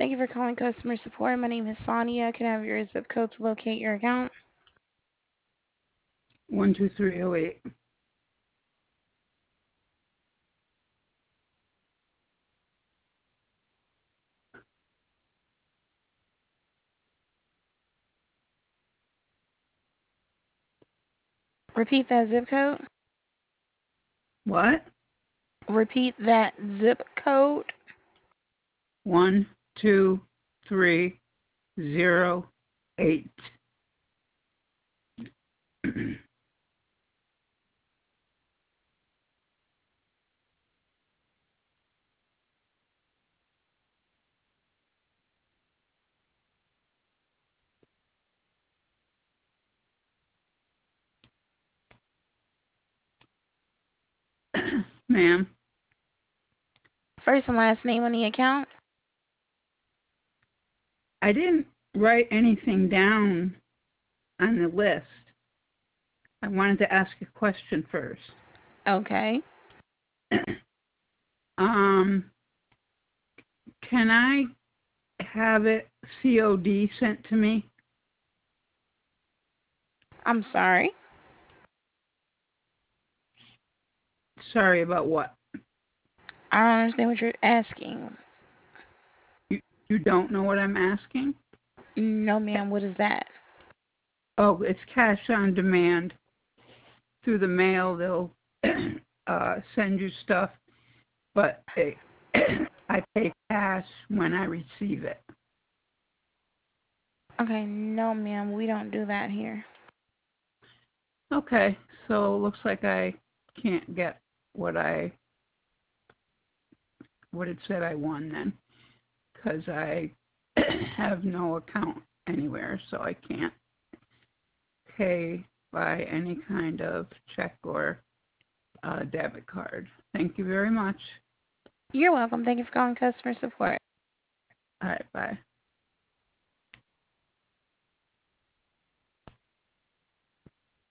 Thank you for calling customer support. My name is Sonia. Can I have your zip code to locate your account? 12308. Repeat that zip code. What? Repeat that zip code. 12308. Ma'am, First and last name on the account. I didn't write anything down on the list. I wanted to ask a question first. Okay. Um, can I have it COD sent to me? I'm sorry. Sorry about what? I don't understand what you're asking. You, you don't know what I'm asking? No, ma'am. What is that? Oh, it's cash on demand. Through the mail, they'll send you stuff, but I pay cash when I receive it. Okay. No, ma'am. We don't do that here. Okay, so looks like I can't get what it said I won then, because I have no account anywhere, so I can't pay by any kind of check or debit card. Thank you very much. You're welcome. Thank you for calling customer support. All right, bye.